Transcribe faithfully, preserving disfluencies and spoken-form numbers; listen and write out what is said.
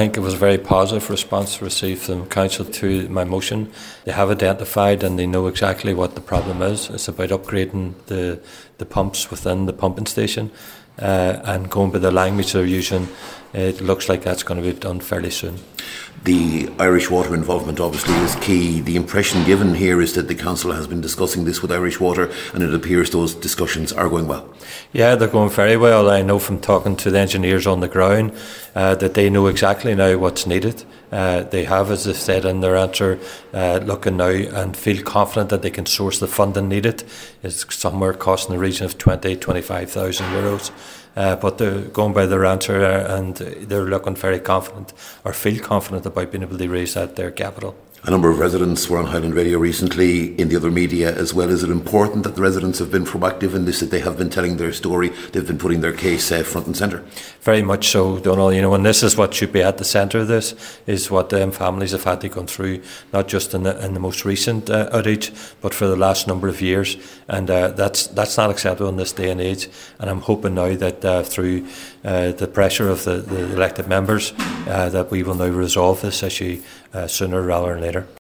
think it was a very positive response received from Council to my motion. They have identified and they know exactly what the problem is. It's about upgrading the, the pumps within the pumping station, uh, and going by the language they're using, it looks like that's going to be done fairly soon. The Irish Water involvement obviously is key. The impression given here is that the Council has been discussing this with Irish Water, and it appears those discussions are going well. Yeah, they're going very well. I know from talking to the engineers on the ground uh, that they know exactly now what's needed. Uh, they have, as they said in their answer, uh, looking now and feel confident that they can source the funding needed. It's somewhere costing the region of twenty, twenty-five thousand euros. Uh, but they're going by their answer, uh, and they're looking very confident, or feel confident about being able to raise that their capital. A number of residents were on Highland Radio recently, in the other media as well. Is it important that the residents have been proactive in this, that they have been telling their story, they've been putting their case uh, front and centre? Very much so, Donald. You know, and this is what should be at the centre of this, is what um, families have had to go through, not just in the, in the most recent uh, outage, but for the last number of years. And uh, that's that's not acceptable in this day and age. And I'm hoping now that uh, through uh, the pressure of the, the elected members, uh, that we will now resolve this issue uh, sooner rather than later.